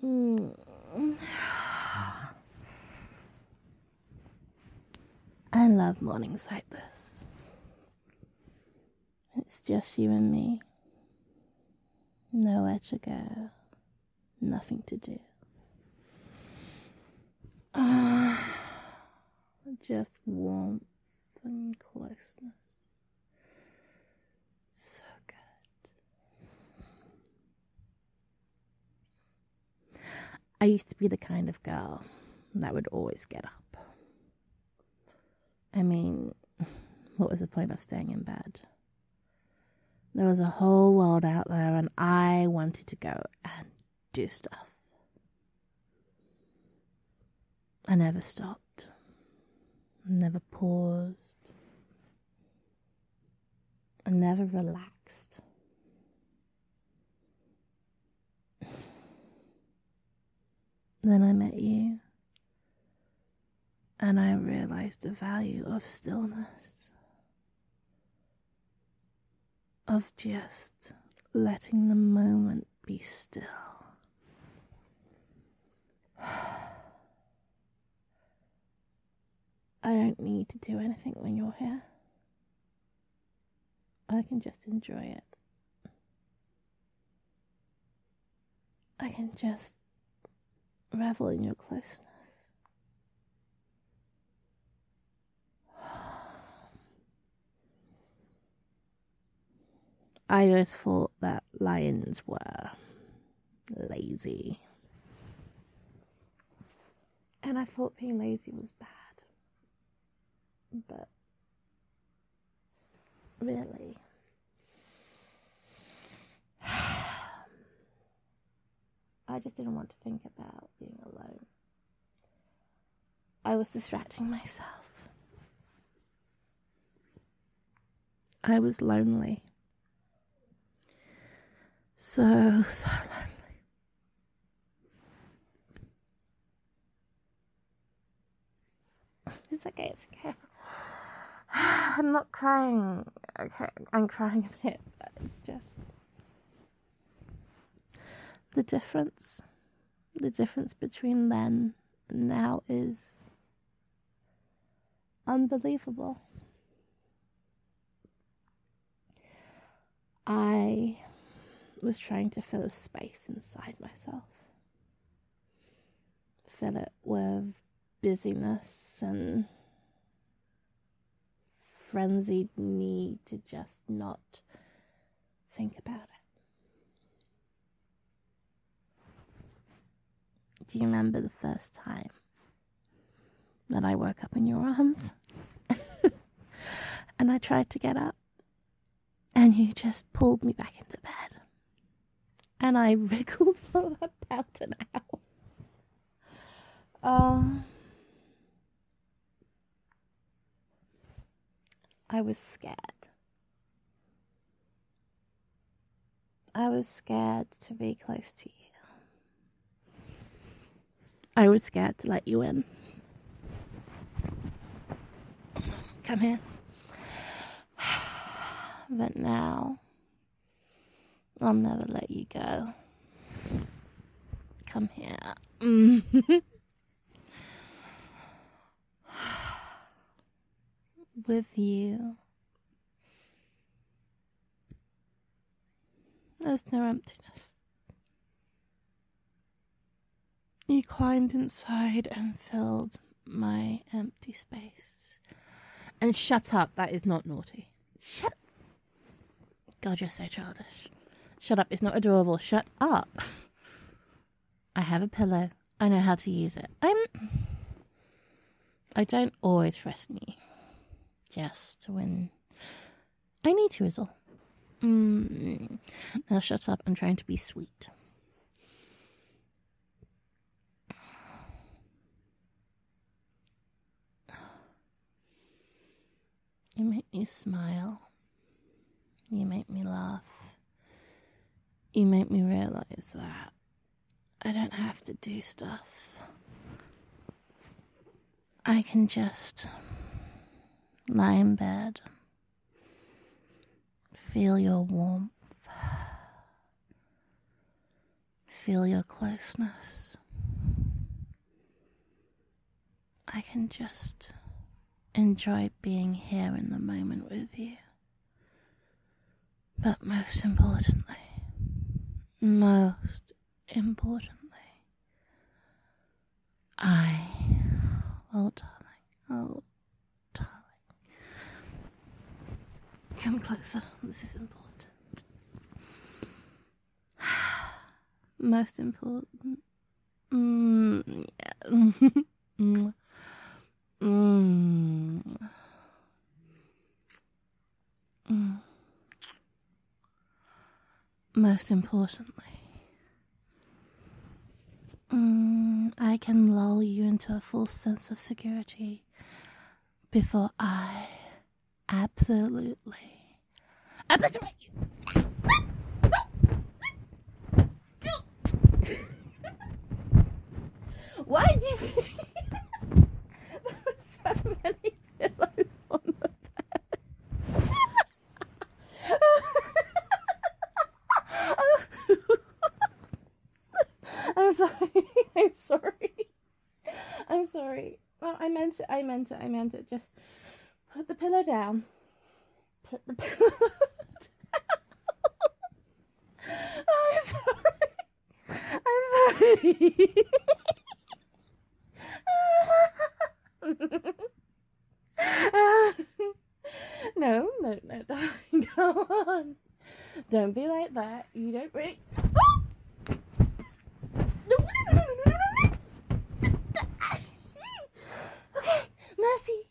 I love mornings like this. It's just you and me. Nowhere to go. Nothing to do. Just warmth and closeness. So good. I used to be the kind of girl that would always get up. I mean, what was the point of staying in bed? There was a whole world out there and I wanted to go and do stuff. I never stopped. Never paused. I never relaxed. Then I met you. And I realized the value of stillness. Of just letting the moment be still. I don't need to do anything when you're here. I can just enjoy it. I can just revel in your closeness. I always thought that lions were lazy. And I thought being lazy was bad. But really, I just didn't want to think about being alone. I was distracting myself. I was lonely. So lonely. It's okay, it's okay. I'm not crying. Okay, I'm crying a bit, but it's just the difference. The difference between then and now is unbelievable. I was trying to fill a space inside myself. Fill it with busyness and frenzied need to just not think about it. Do you remember the first time that I woke up in your arms? And I tried to get up and you just pulled me back into bed. And I wriggled for about an hour. I was scared. I was scared to be close to you. I was scared to let you in. Come here. But now, I'll never let you go. Come here. With you, there's no emptiness. You climbed inside and filled my empty space. And shut up, that is not naughty. Shut up. God, you're so childish. Shut up, it's not adorable. Shut up. I have a pillow. I know how to use it. I don't always threaten you. Just when I need to is all. Now shut up, I'm trying to be sweet. You make me smile. You make me laugh. You make me realize that I don't have to do stuff. I can just lie in bed, feel your warmth, feel your closeness. I can just enjoy being here in the moment with you. But most importantly, oh darling, come closer, this is important. Most important, yeah. Most importantly, I can lull you into a false sense of security before I absolutely. Why did you? There were so many pillows on the bed. I'm sorry. Oh, I meant it. Just put the pillow down. Put the pillow down. I'm sorry. No, darling, go on. Don't be like that. You don't break. Okay, Mercy.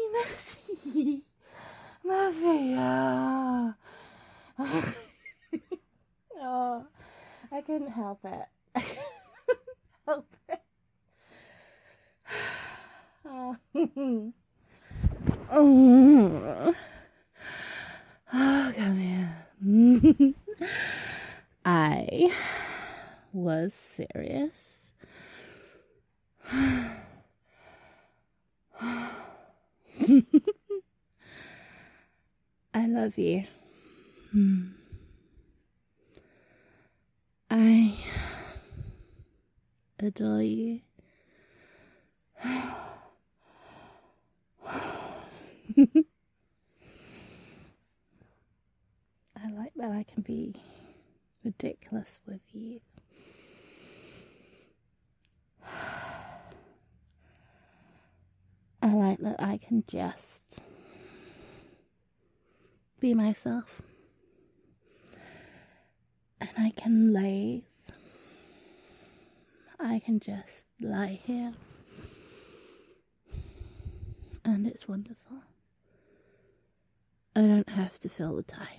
Oh, I couldn't help it. Help it. Oh, come here. I was serious. I love you. I adore you. I like that I can be ridiculous with you. I like that I can just be myself. And I can laze. I can just lie here. And it's wonderful. I don't have to fill the time.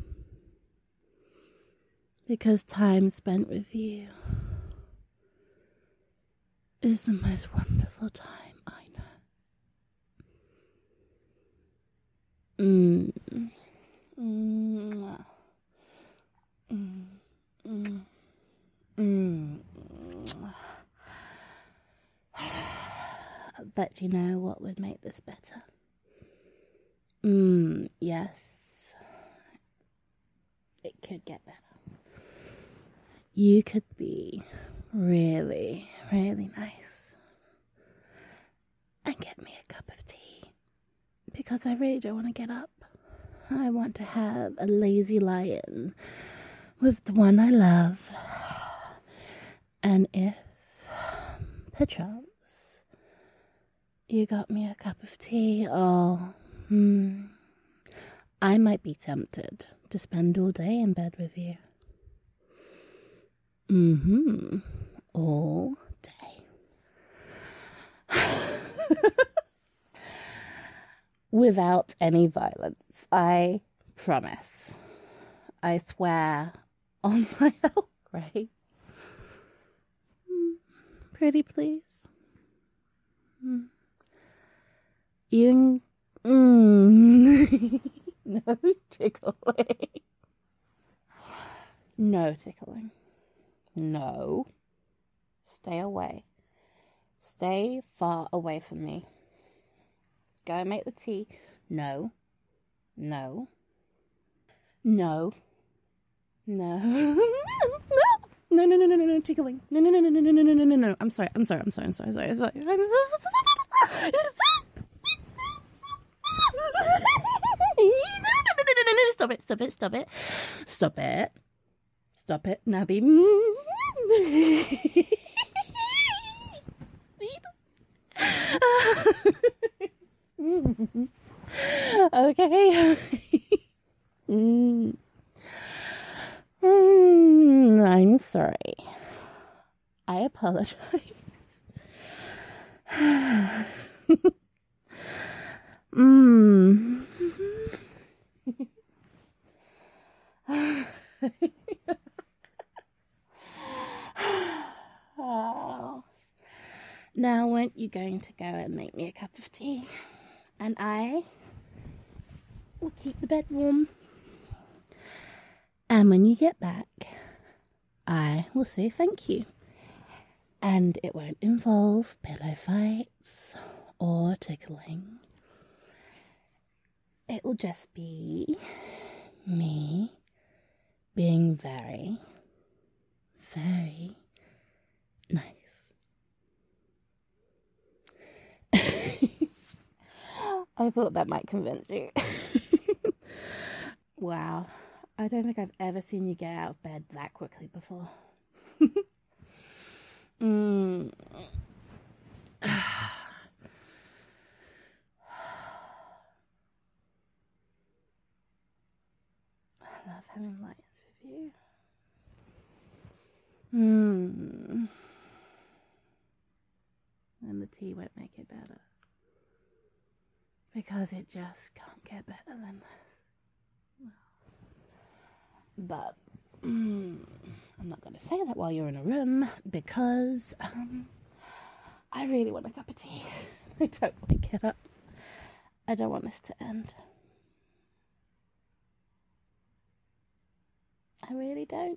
Because time spent with you is the most wonderful time I know. But you know what would make this better? Yes. It could get better. You could be really, really nice and get me a cup of tea. Because I really don't want to get up. I want to have a lazy lie-in with the one I love. And if, perchance, you got me a cup of tea, I might be tempted to spend all day in bed with you. All day. Without any violence. I promise. I swear on my Earl Grey. Pretty please. You... No tickling. No tickling. No. Stay away. Stay far away from me. Go and make the tea. No. No. No. No. No. No, tickling. No. I'm sorry. Stop it. Now be. Okay. I'm sorry. I apologize. Now, weren't you going to go and make me a cup of tea? And I will keep the bed warm. And when you get back, I will say thank you. And it won't involve pillow fights or tickling. It will just be me being very, very nice. I thought that might convince you. Wow. I don't think I've ever seen you get out of bed that quickly before. I love having lions with you. And the tea won't make it better. Because it just can't get better than this. But I'm not going to say that while you're in a room because I really want a cup of tea. I don't want to get up. I don't want this to end. I really don't.